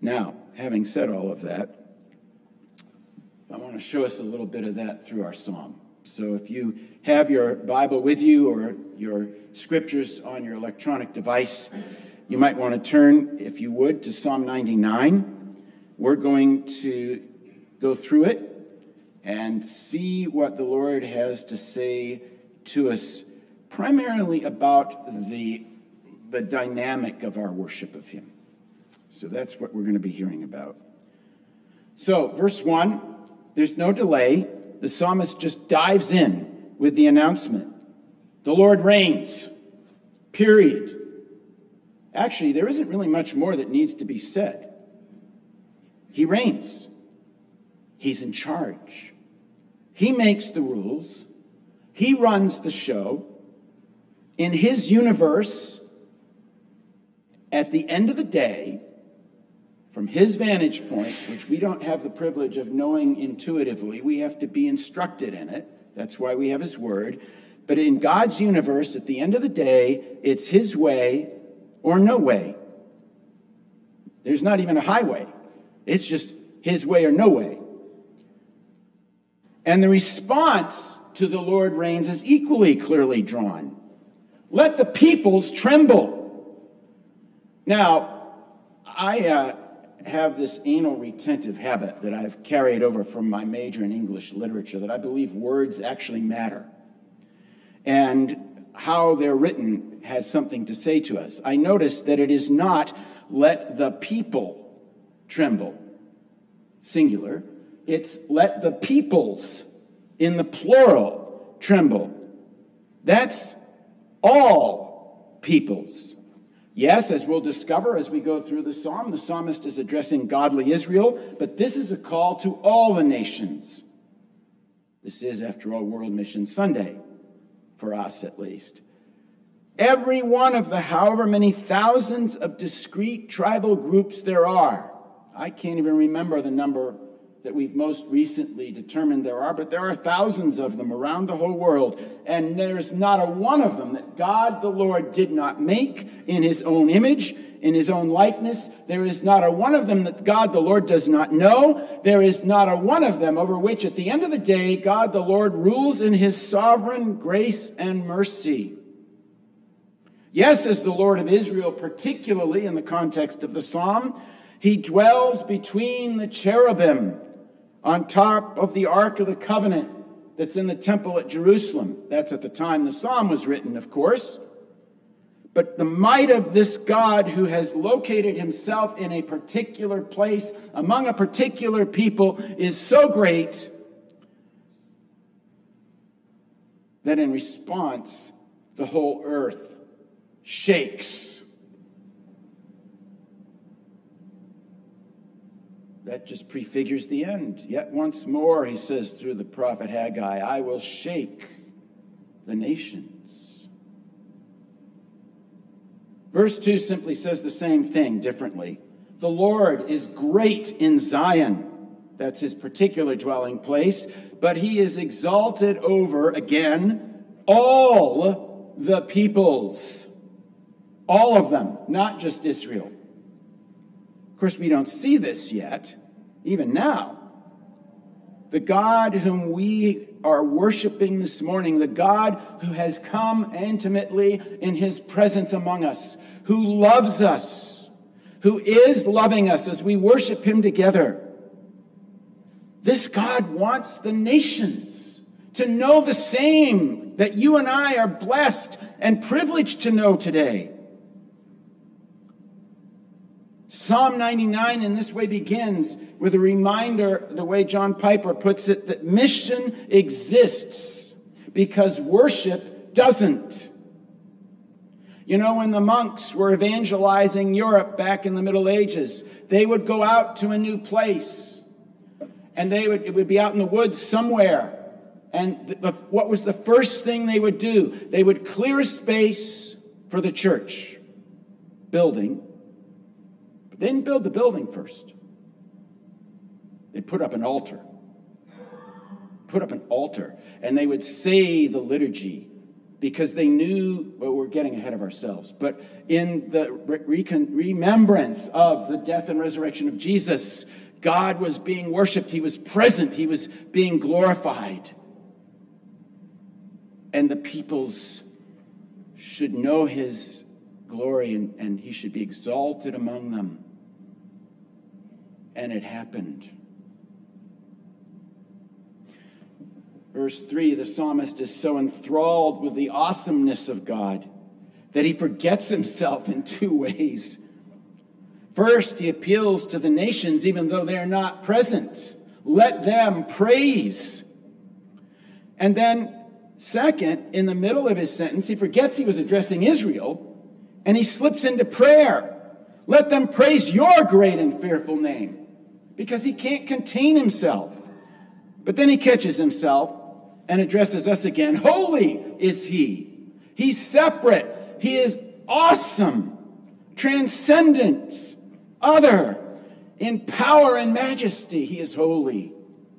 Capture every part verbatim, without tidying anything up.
Now, having said all of that, I want to show us a little bit of that through our psalm. So if you have your Bible with you or your scriptures on your electronic device, you might want to turn, if you would, to Psalm ninety-nine. We're going to go through it and see what the Lord has to say to us, primarily about the, the dynamic of our worship of him. So that's what we're going to be hearing about. So, verse one, there's no delay. The psalmist just dives in with the announcement. The Lord reigns, period. Actually, there isn't really much more that needs to be said. He reigns. He's in charge. He makes the rules. He runs the show. In his universe, at the end of the day, from his vantage point, which we don't have the privilege of knowing intuitively, we have to be instructed in it. That's why we have his word. But in God's universe, at the end of the day, it's his way or no way. There's not even a highway. It's just his way or no way. And the response to the Lord reigns is equally clearly drawn. Let the peoples tremble. Now, I uh, have this anal retentive habit that I've carried over from my major in English literature, that I believe words actually matter. And how they're written has something to say to us. I notice that it is not let the people tremble, singular. It's let the peoples, in the plural, tremble. That's all peoples. Yes, as we'll discover as we go through the psalm, the psalmist is addressing godly Israel, but this is a call to all the nations. This is, after all, World Mission Sunday, for us at least. Every one of the however many thousands of discrete tribal groups there are. I can't even remember the number that we've most recently determined there are, but there are thousands of them around the whole world. And there's not a one of them that God the Lord did not make in his own image, in his own likeness. There is not a one of them that God the Lord does not know. There is not a one of them over which at the end of the day, God the Lord rules in his sovereign grace and mercy. Yes, as the Lord of Israel, particularly in the context of the psalm, he dwells between the cherubim on top of the Ark of the Covenant that's in the temple at Jerusalem. That's at the time the psalm was written, of course. But the might of this God who has located himself in a particular place among a particular people is so great that in response, the whole earth shakes. That just prefigures the end. Yet once more, he says through the prophet Haggai, I will shake the nations. Verse two simply says the same thing differently. The Lord is great in Zion. That's his particular dwelling place. But he is exalted over, again, all the peoples. All of them, not just Israel. Of course, we don't see this yet, even now. The God whom we are worshiping this morning, the God who has come intimately in his presence among us, who loves us, who is loving us as we worship him together. This God wants the nations to know the same that you and I are blessed and privileged to know today. Psalm ninety-nine in this way begins with a reminder, the way John Piper puts it, that mission exists because worship doesn't. You know, when the monks were evangelizing Europe back in the Middle Ages, they would go out to a new place. And they would, it would be out in the woods somewhere. And the, what was the first thing they would do? They would clear a space for the church building. They didn't build the building first. They'd put up an altar. Put up an altar. And they would say the liturgy because they knew, well, we're getting ahead of ourselves, but in the re- remembrance of the death and resurrection of Jesus, God was being worshiped. He was present. He was being glorified. And the peoples should know his glory, and, and he should be exalted among them. And it happened. Verse three, the psalmist is so enthralled with the awesomeness of God that he forgets himself in two ways. First, he appeals to the nations even though they are not present. Let them praise. And then, second, in the middle of his sentence, he forgets he was addressing Israel, and he slips into prayer. Let them praise your great and fearful name, because he can't contain himself. But then he catches himself and addresses us again. Holy is he. He's separate. He is awesome, transcendent, other, in power and majesty. He is holy.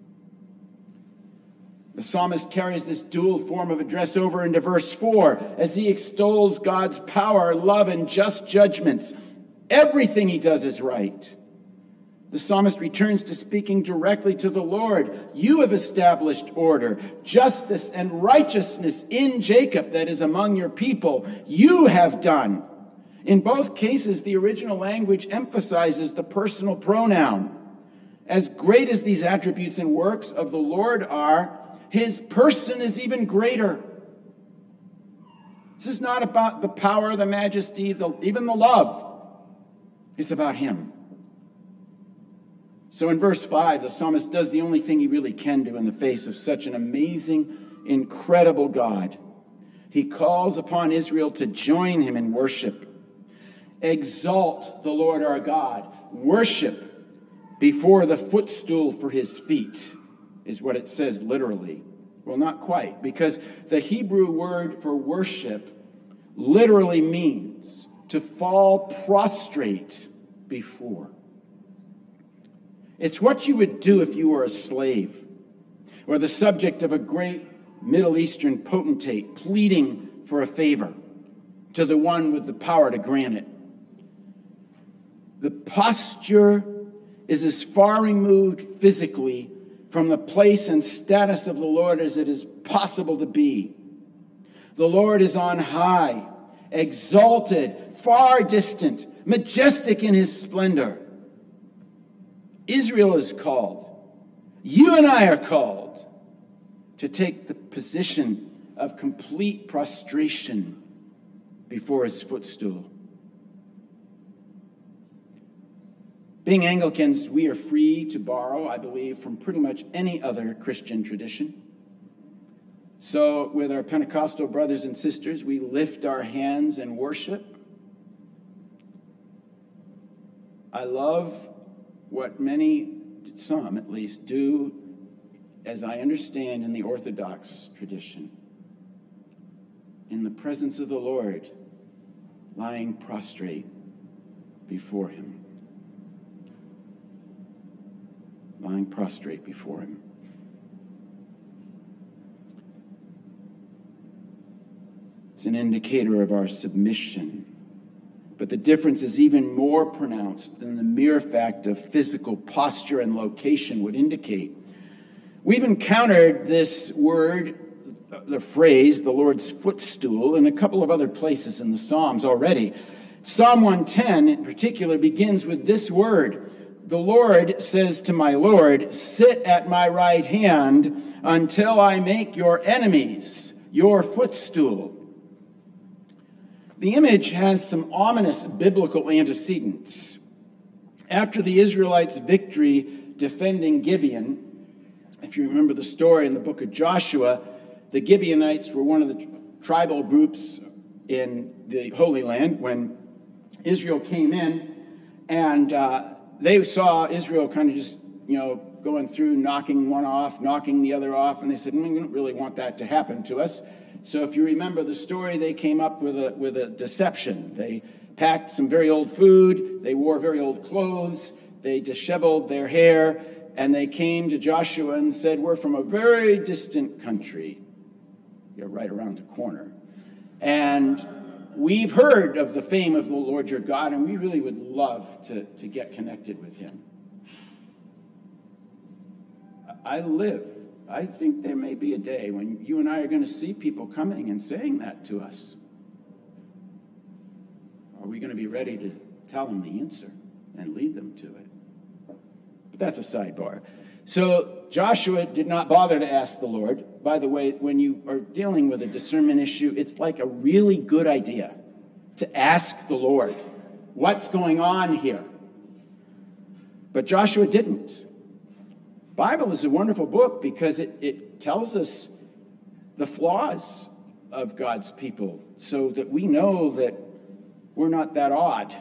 The psalmist carries this dual form of address over into verse four as he extols God's power, love, and just judgments. Everything he does is right. The psalmist returns to speaking directly to the Lord. You have established order, justice, and righteousness in Jacob, that is among your people. You have done. In both cases, the original language emphasizes the personal pronoun. As great as these attributes and works of the Lord are, his person is even greater. This is not about the power, the majesty, the, even the love. It's about him. So in verse five, the psalmist does the only thing he really can do in the face of such an amazing, incredible God. He calls upon Israel to join him in worship. Exalt the Lord our God. Worship before the footstool for his feet, is what it says literally. Well, not quite, because the Hebrew word for worship literally means to fall prostrate before. It's what you would do if you were a slave or the subject of a great Middle Eastern potentate pleading for a favor to the one with the power to grant it. The posture is as far removed physically from the place and status of the Lord as it is possible to be. The Lord is on high, exalted, far distant, majestic in his splendor. Israel is called. You and I are called to take the position of complete prostration before his footstool. Being Anglicans, we are free to borrow, I believe, from pretty much any other Christian tradition. So with our Pentecostal brothers and sisters, we lift our hands in worship. I love what many, some at least, do, as I understand, in the Orthodox tradition. In the presence of the Lord, lying prostrate before him. Lying prostrate before him. It's an indicator of our submission. But the difference is even more pronounced than the mere fact of physical posture and location would indicate. We've encountered this word, the phrase, the Lord's footstool, in a couple of other places in the Psalms already. Psalm one ten in particular begins with this word. The Lord says to my Lord, sit at my right hand until I make your enemies your footstool. The image has some ominous biblical antecedents. After the Israelites' victory defending Gibeon, if you remember the story in the book of Joshua, the Gibeonites were one of the tribal groups in the Holy Land when Israel came in, and uh, they saw Israel kind of just, you know, going through, knocking one off, knocking the other off, and they said, we don't really want that to happen to us. So if you remember the story, they came up with a with a deception. They packed some very old food, they wore very old clothes, they disheveled their hair, and they came to Joshua and said, we're from a very distant country. You're right around the corner. And we've heard of the fame of the Lord your God, and we really would love to, to get connected with him. I live. I think there may be a day when you and I are going to see people coming and saying that to us. Are we going to be ready to tell them the answer and lead them to it? But that's a sidebar. So Joshua did not bother to ask the Lord. By the way, when you are dealing with a discernment issue, it's like a really good idea to ask the Lord, what's going on here? But Joshua didn't. The Bible is a wonderful book because it, it tells us the flaws of God's people so that we know that we're not that odd.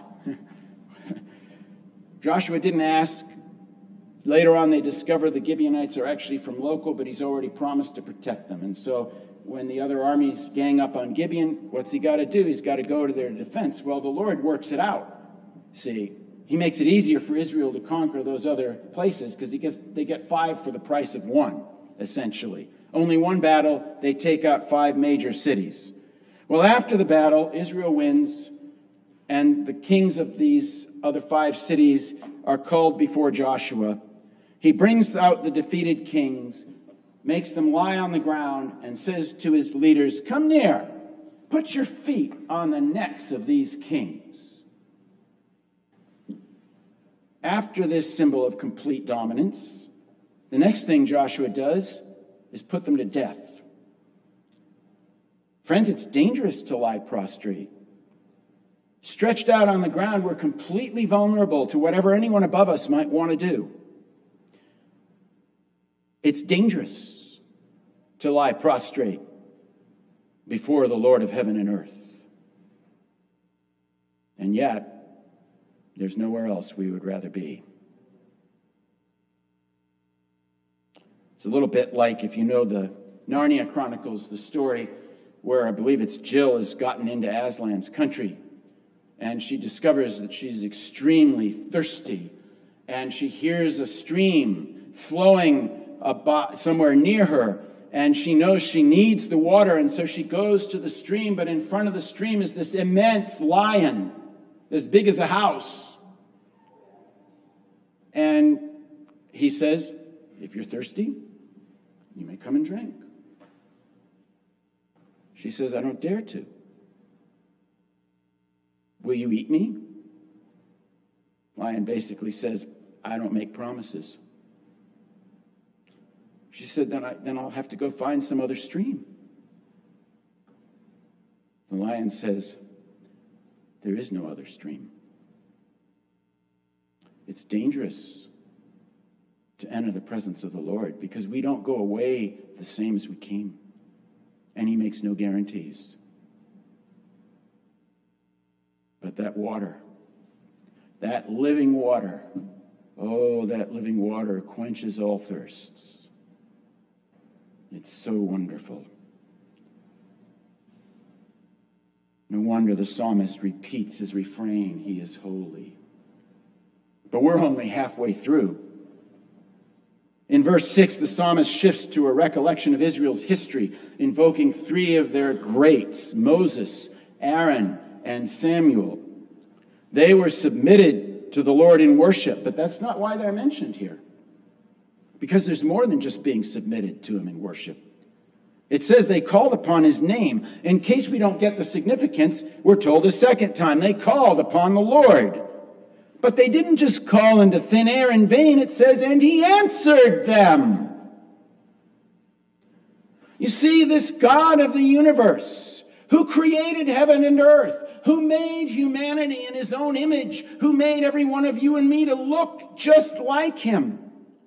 Joshua didn't ask. Later on, they discover the Gibeonites are actually from local, but he's already promised to protect them. And so when the other armies gang up on Gibeon, what's he got to do? He's got to go to their defense. Well, the Lord works it out. See, he makes it easier for Israel to conquer those other places because he gets, they get five for the price of one, essentially. Only one battle, they take out five major cities. Well, after the battle, Israel wins, and the kings of these other five cities are called before Joshua. He brings out the defeated kings, makes them lie on the ground, and says to his leaders, come near, put your feet on the necks of these kings. After this symbol of complete dominance, the next thing Joshua does is put them to death. Friends, it's dangerous to lie prostrate. Stretched out on the ground, we're completely vulnerable to whatever anyone above us might want to do. It's dangerous to lie prostrate before the Lord of heaven and earth. And yet, there's nowhere else we would rather be. It's a little bit like, if you know the Narnia Chronicles, the story where I believe it's Jill has gotten into Aslan's country, and she discovers that she's extremely thirsty, and she hears a stream flowing about somewhere near her, and she knows she needs the water, and so she goes to the stream, but in front of the stream is this immense lion, as big as a house. And he says, if you're thirsty, you may come and drink. She says, I don't dare to. Will you eat me? Lion basically says, I don't make promises. She said, then, I, then I'll have to go find some other stream. The lion says, there is no other stream. It's dangerous to enter the presence of the Lord because we don't go away the same as we came. And he makes no guarantees. But that water, that living water, oh, that living water quenches all thirsts. It's so wonderful. No wonder the psalmist repeats his refrain, he is holy. But we're only halfway through. In verse six, the psalmist shifts to a recollection of Israel's history, invoking three of their greats, Moses, Aaron, and Samuel. They were submitted to the Lord in worship, but that's not why they're mentioned here. Because there's more than just being submitted to him in worship. It says they called upon his name. In case we don't get the significance, we're told a second time they called upon the Lord. But they didn't just call into thin air in vain. It says, and he answered them. You see, this God of the universe, who created heaven and earth, who made humanity in his own image, who made every one of you and me to look just like him,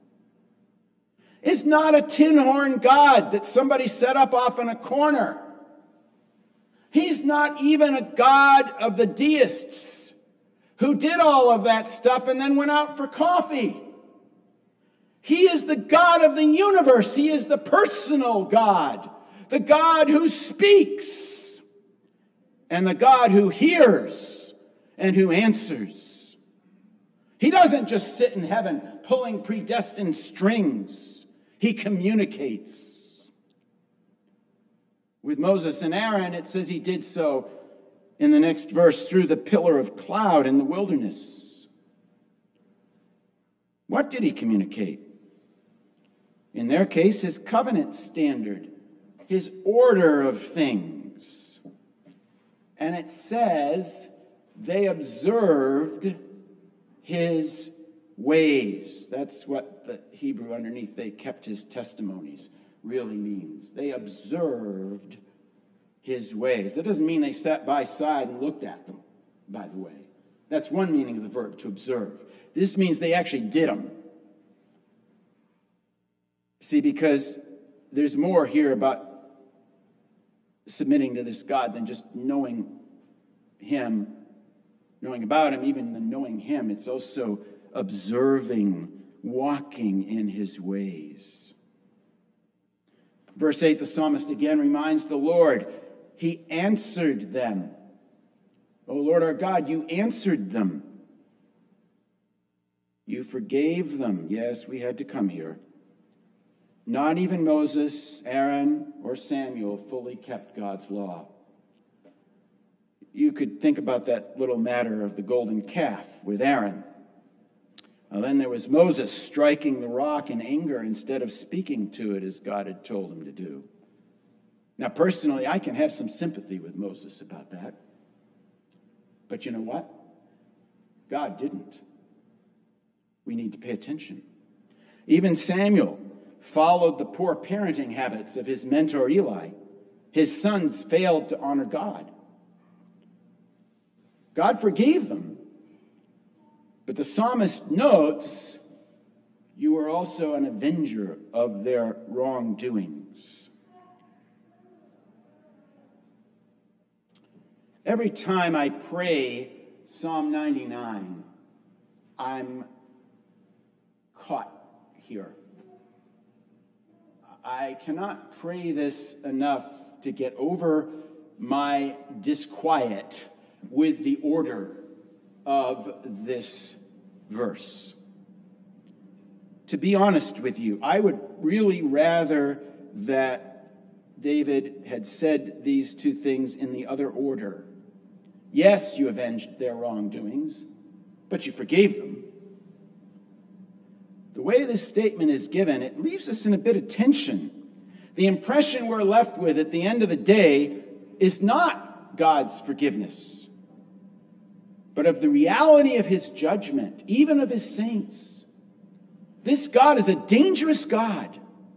is not a tin horn God that somebody set up off in a corner. He's not even a God of the deists who did all of that stuff and then went out for coffee. He is the God of the universe. He is the personal God, the God who speaks, and the God who hears and who answers. He doesn't just sit in heaven pulling predestined strings. He communicates. With Moses and Aaron, it says he did so in the next verse through the pillar of cloud in the wilderness. What did he communicate? In their case, his covenant standard, his order of things. And it says they observed his ways. That's what the Hebrew underneath, they kept his testimonies, really means. They observed his ways. That doesn't mean they sat by side and looked at them, by the way. That's one meaning of the verb, to observe. This means they actually did them. See, because there's more here about submitting to this God than just knowing him, knowing about him, even than knowing him. It's also observing, walking in his ways. Verse eight, the psalmist again reminds the Lord, he answered them. O Lord our God, you answered them. You forgave them. Yes, we had to come here. Not even Moses, Aaron, or Samuel fully kept God's law. You could think about that little matter of the golden calf with Aaron. Well, then there was Moses striking the rock in anger instead of speaking to it as God had told him to do. Now, personally, I can have some sympathy with Moses about that. But you know what? God didn't. We need to pay attention. Even Samuel followed the poor parenting habits of his mentor Eli. His sons failed to honor God. God forgave them. But the psalmist notes, you are also an avenger of their wrongdoings. Every time I pray Psalm ninety-nine, I'm caught here. I cannot pray this enough to get over my disquiet with the order of this verse. To be honest with you, I would really rather that David had said these two things in the other order. Yes, you avenged their wrongdoings, but you forgave them. The way this statement is given, it leaves us in a bit of tension. The impression we're left with at the end of the day is not God's forgiveness, but of the reality of his judgment, even of his saints. This God is a dangerous God.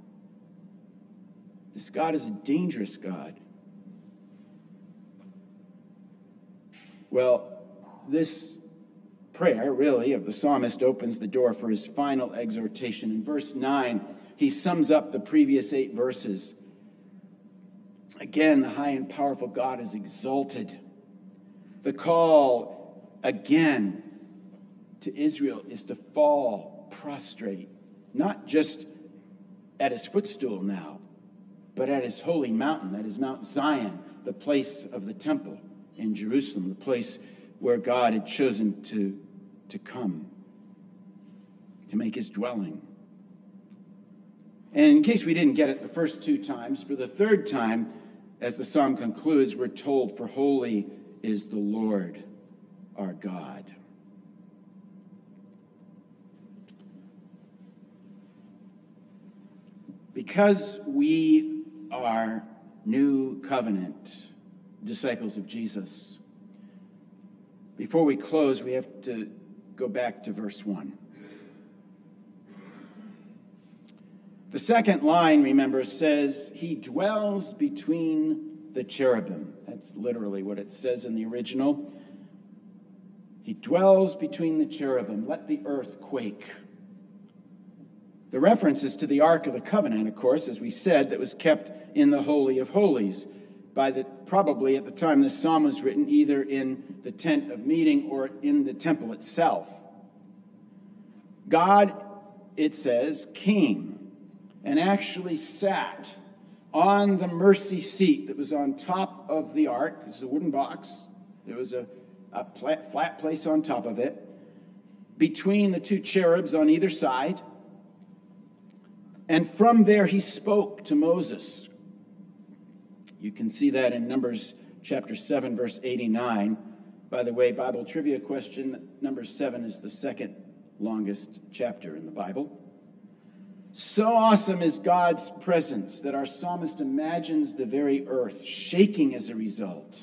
This God is a dangerous God. Well, this prayer, really, of the psalmist opens the door for his final exhortation. In verse nine, he sums up the previous eight verses. Again, the high and powerful God is exalted. The call, again, to Israel is to fall prostrate, not just at his footstool now, but at his holy mountain, that is Mount Zion, the place of the temple in Jerusalem, the place where God had chosen to, to come, to make his dwelling. And in case we didn't get it the first two times, for the third time, as the psalm concludes, we're told, "For holy is the Lord our God." Because we are new covenant disciples of Jesus, before we close, we have to go back to verse one. The second line, remember, says, he dwells between the cherubim. That's literally what it says in the original. He dwells between the cherubim. Let the earth quake. The reference is to the Ark of the Covenant, of course, as we said, that was kept in the Holy of Holies. By the, probably at the time this psalm was written, either in the tent of meeting or in the temple itself. God, it says, came and actually sat on the mercy seat that was on top of the ark. It was a wooden box. There was a, a flat place on top of it, between the two cherubs on either side. And from there he spoke to Moses. You can see that in Numbers chapter seven, verse eighty-nine. By the way, Bible trivia question, number seven is the second longest chapter in the Bible. So awesome is God's presence that our psalmist imagines the very earth shaking as a result.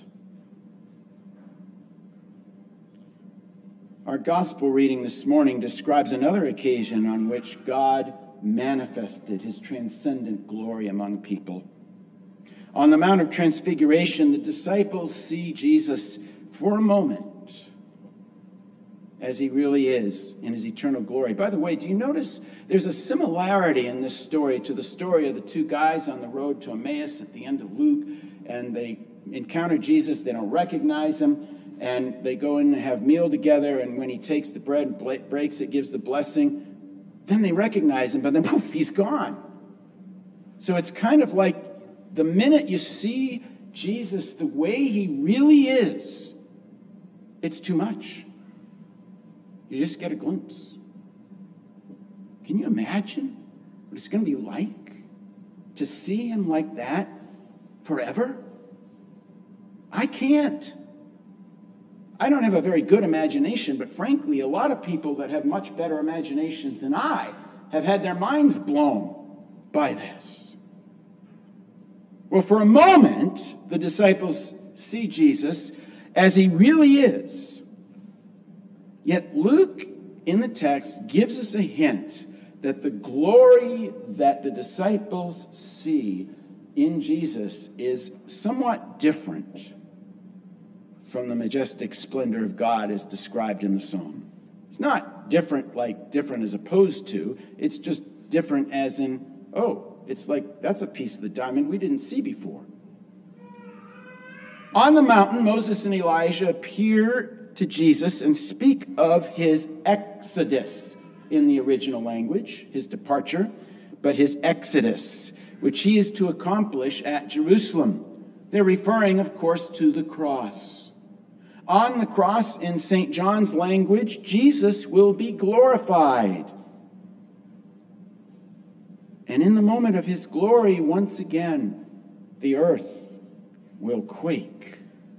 Our gospel reading this morning describes another occasion on which God manifested his transcendent glory among people. On the Mount of Transfiguration, the disciples see Jesus for a moment as he really is in his eternal glory. By the way, do you notice there's a similarity in this story to the story of the two guys on the road to Emmaus at the end of Luke, and they encounter Jesus, they don't recognize him, and they go in and have meal together, and when he takes the bread and breaks it, gives the blessing, then they recognize him, but then poof, he's gone. So it's kind of like the minute you see Jesus the way he really is, it's too much. You just get a glimpse. Can you imagine what it's going to be like to see him like that forever? I can't. I don't have a very good imagination, but frankly, a lot of people that have much better imaginations than I have had their minds blown by this. Well, for a moment, the disciples see Jesus as he really is. Yet Luke, in the text, gives us a hint that the glory that the disciples see in Jesus is somewhat different from the majestic splendor of God as described in the psalm. It's not different like different as opposed to. It's just different as in, oh, it's like that's a piece of the diamond we didn't see before. On the mountain, Moses and Elijah appear to Jesus and speak of his exodus in the original language, his departure, but his exodus, which he is to accomplish at Jerusalem. They're referring, of course, to the cross. On the cross, in Saint John's language, Jesus will be glorified. And in the moment of his glory, once again, the earth will quake.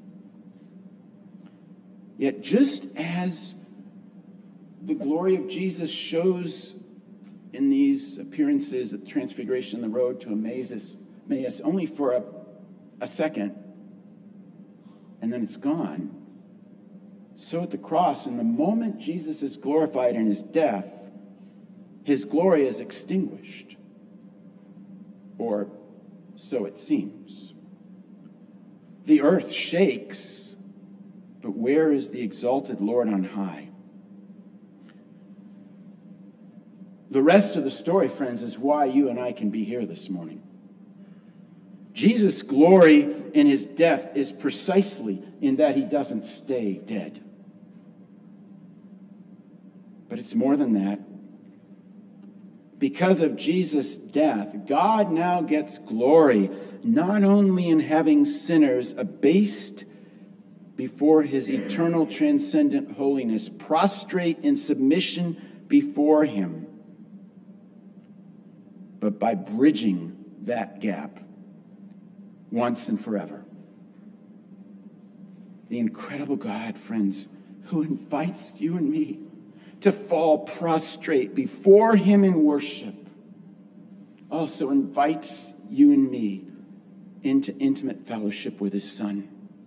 Yet just as the glory of Jesus shows in these appearances at the Transfiguration, the road to Emmaus, Emmaus only for a, a second, and then it's gone, so at the cross, in the moment Jesus is glorified in his death, his glory is extinguished. Or so it seems. The earth shakes, but where is the exalted Lord on high? The rest of the story, friends, is why you and I can be here this morning. Jesus' glory in his death is precisely in that he doesn't stay dead. But it's more than that. Because of Jesus' death, God now gets glory, not only in having sinners abased before his eternal transcendent holiness, prostrate in submission before him, but by bridging that gap once and forever. The incredible God, friends, who invites you and me to fall prostrate before him in worship, also invites you and me into intimate fellowship with his Son.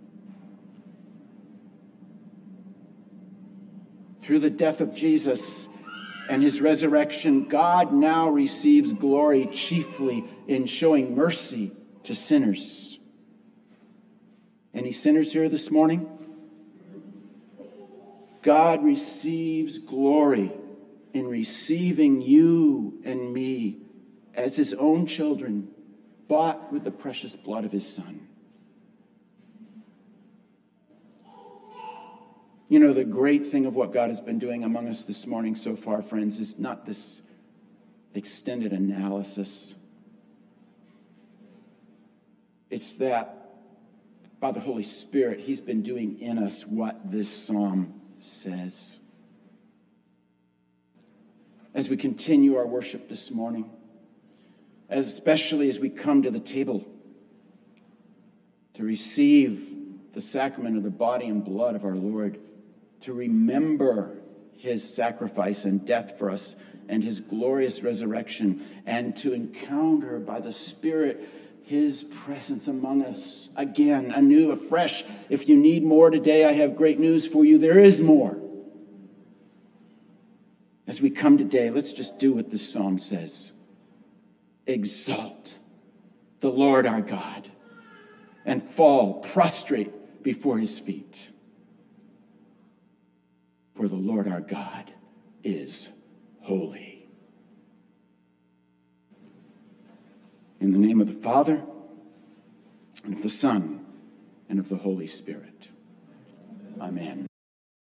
Through the death of Jesus and his resurrection, God now receives glory chiefly in showing mercy to sinners. Any sinners here this morning? God receives glory in receiving you and me as his own children, bought with the precious blood of his Son. You know, the great thing of what God has been doing among us this morning so far, friends, is not this extended analysis. It's that by the Holy Spirit, he's been doing in us what this psalm says. As we continue our worship this morning, as especially as we come to the table, to receive the sacrament of the body and blood of our Lord, to remember his sacrifice and death for us and his glorious resurrection, and to encounter by the Spirit his presence among us again, anew, afresh. If you need more today, I have great news for you. There is more. As we come today, let's just do what this psalm says. Exalt the Lord our God and fall prostrate before his feet. For the Lord our God is holy. In the name of the Father, and of the Son, and of the Holy Spirit. Amen.